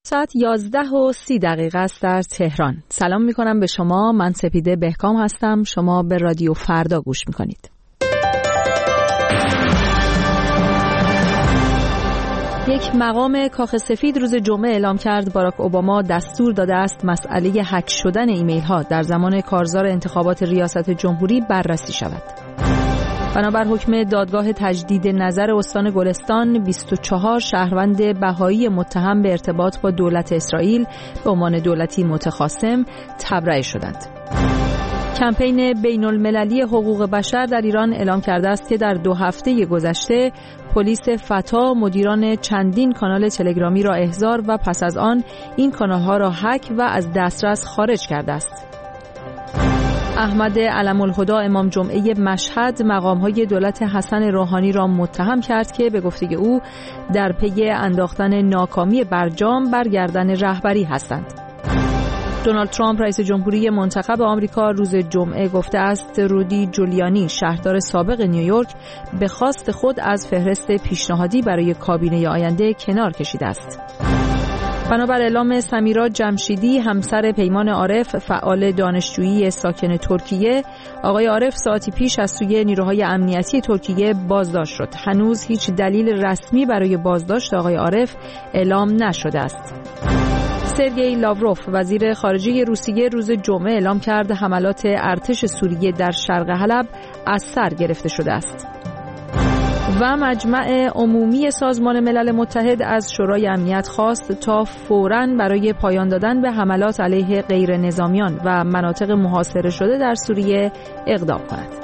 ساعت 11:30 است در تهران. سلام میکنم به شما. من سپیده بهکام هستم. شما به رادیو فردا گوش میکنید. یک مقام کاخ سفید روز جمعه اعلام کرد باراک اوباما دستور داده است مسئله هک شدن ایمیل ها در زمان کارزار انتخابات ریاست جمهوری بررسی شود. بنابر حکم دادگاه تجدید نظر استان گلستان، 24 شهروند بهایی متهم به ارتباط با دولت اسرائیل به عنوان دولتی متخاصم تبرئه شدند. کمپین بین المللی حقوق بشر در ایران اعلام کرده است که در 2 هفته گذشته پلیس فتا مدیران چندین کانال تلگرامی را احضار و پس از آن این کانال‌ها را هک و از دسترس خارج کرده است. احمد علم‌الهدی امام جمعه مشهد مقام‌های دولت حسن روحانی را متهم کرد که به گفته او در پی انداختن ناکامی برجام بر گردن رهبری هستند. دونالد ترامپ رئیس جمهوری منتخب آمریکا روز جمعه گفته است رودی جولیانی شهردار سابق نیویورک به خواست خود از فهرست پیشنهادی برای کابینه آینده کنار کشیده است. بنابر اعلام سمیرا جمشیدی همسر پیمان عارف فعال دانشجویی ساکن ترکیه، آقای عارف ساعتی پیش از سوی نیروهای امنیتی ترکیه بازداشت شد. هنوز هیچ دلیل رسمی برای بازداشت آقای عارف اعلام نشده است. سرگئی لاوروف وزیر خارجه روسیه روز جمعه اعلام کرد حملات ارتش سوریه در شرق حلب از سر گرفته شده است. و مجمع عمومی سازمان ملل متحد از شورای امنیت خواست تا فوراً برای پایان دادن به حملات علیه غیر نظامیان و مناطق محاصره شده در سوریه اقدام کند.